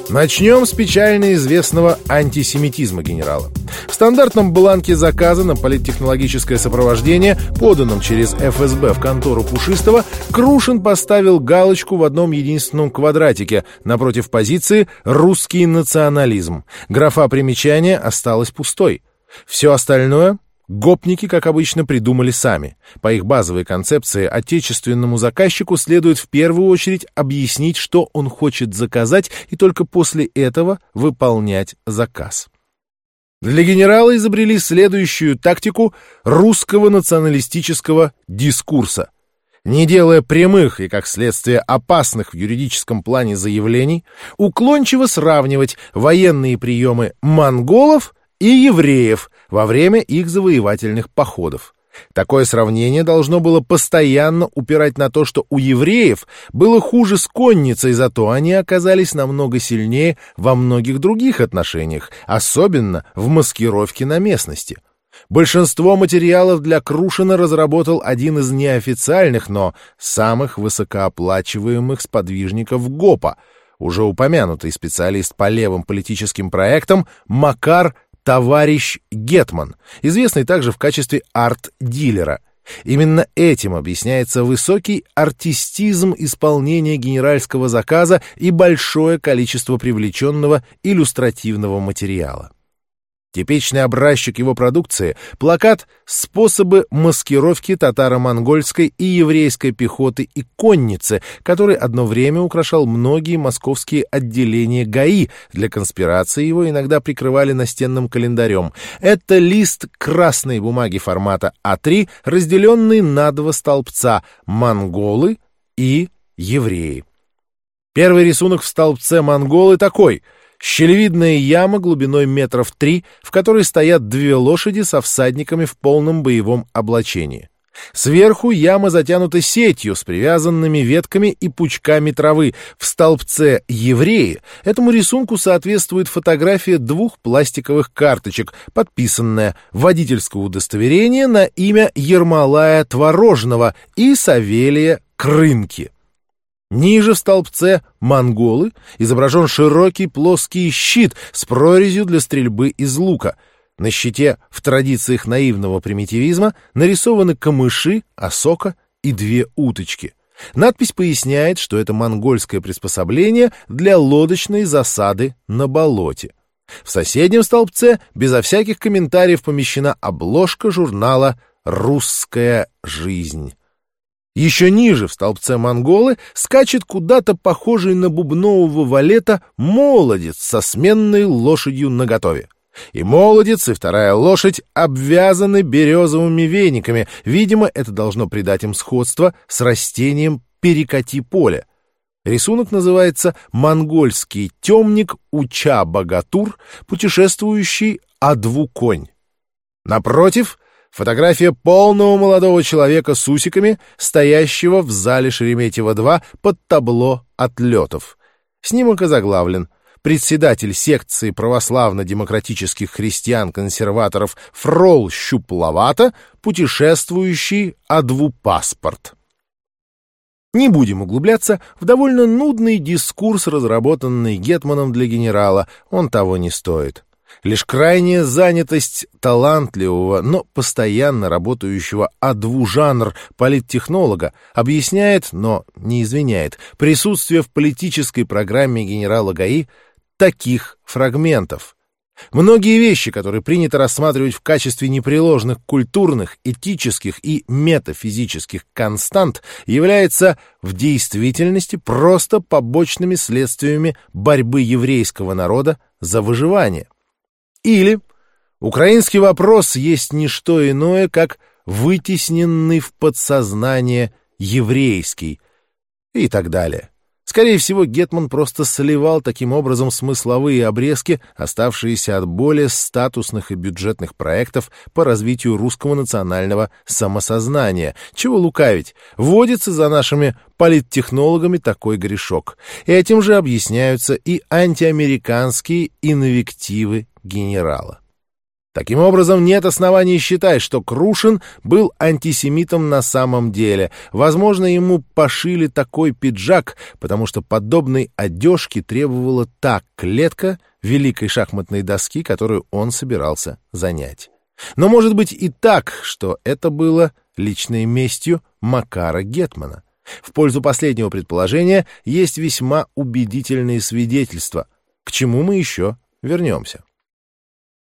Начнем с печально известного антисемитизма генерала. В стандартном бланке заказа на политтехнологическое сопровождение, поданном через ФСБ в контору Пушистого, Крушин поставил галочку в одном единственном квадратике напротив позиции «Русский национализм». Графа примечания осталась пустой. Все остальное гопники, как обычно, придумали сами. По их базовой концепции отечественному заказчику следует в первую очередь объяснить, что он хочет заказать, и только после этого выполнять заказ. Для генерала изобрели следующую тактику русского националистического дискурса. Не делая прямых и, как следствие, опасных в юридическом плане заявлений, уклончиво сравнивать военные приемы монголов и евреев во время их завоевательных походов. Такое сравнение должно было постоянно упирать на то, что у евреев было хуже с конницей, зато они оказались намного сильнее во многих других отношениях, особенно в маскировке на местности. Большинство материалов для Крушина разработал один из неофициальных, но самых высокооплачиваемых сподвижников ГОПа, уже упомянутый специалист по левым политическим проектам Макар товарищ Гетман, известный также в качестве арт-дилера. Именно этим объясняется высокий артистизм исполнения генеральского заказа и большое количество привлеченного иллюстративного материала. Типичный образчик его продукции — плакат «Способы маскировки татаро-монгольской и еврейской пехоты и конницы», который одно время украшал многие московские отделения ГАИ. Для конспирации его иногда прикрывали настенным календарем. Это лист красной бумаги формата А3, разделенный на два столбца — монголы и евреи. Первый рисунок в столбце монголы такой — щелевидная яма глубиной 3 метров, в которой стоят две лошади со всадниками в полном боевом облачении. Сверху яма затянута сетью с привязанными ветками и пучками травы. В столбце «Евреи» этому рисунку соответствует фотография двух пластиковых карточек, подписанная водительское удостоверение на имя Ермолая Творожного и Савелия Крынки. Ниже в столбце «Монголы» изображен широкий плоский щит с прорезью для стрельбы из лука. На щите в традициях наивного примитивизма нарисованы камыши, осока и две уточки. Надпись поясняет, что это монгольское приспособление для лодочной засады на болоте. В соседнем столбце безо всяких комментариев помещена обложка журнала «Русская жизнь». Еще ниже в столбце «Монголы» скачет куда-то похожий на бубнового валета молодец со сменной лошадью наготове. И молодец, и вторая лошадь обвязаны березовыми вениками. Видимо, это должно придать им сходство с растением перекати-поля. Рисунок называется «Монгольский темник Уча-Богатур, путешествующий Адву-конь». Напротив — фотография полного молодого человека с усиками, стоящего в зале Шереметьево-2 под табло отлетов. Снимок озаглавлен: председатель секции православно-демократических христиан-консерваторов Фрол Щупловато, путешествующий Адву-паспорт. Не будем углубляться в довольно нудный дискурс, разработанный Гетманом для генерала, он того не стоит. Лишь крайняя занятость талантливого, но постоянно работающего адву-жанр политтехнолога объясняет, но не извиняет, присутствие в политической программе генерала ГАИ таких фрагментов. Многие вещи, которые принято рассматривать в качестве непреложных культурных, этических и метафизических констант, являются в действительности просто побочными следствиями борьбы еврейского народа за выживание. Или украинский вопрос есть не что иное, как вытесненный в подсознание еврейский, и так далее. Скорее всего, Гетман просто сливал таким образом смысловые обрезки, оставшиеся от более статусных и бюджетных проектов по развитию русского национального самосознания. Чего лукавить, водится за нашими политтехнологами такой грешок. Этим же объясняются и антиамериканские инвективы генерала. Таким образом, нет оснований считать, что Крушин был антисемитом на самом деле. Возможно, ему пошили такой пиджак, потому что подобной одежки требовала та клетка великой шахматной доски, которую он собирался занять. Но может быть и так, что это было личной местью Макара Гетмана. В пользу последнего предположения есть весьма убедительные свидетельства, к чему мы еще вернемся.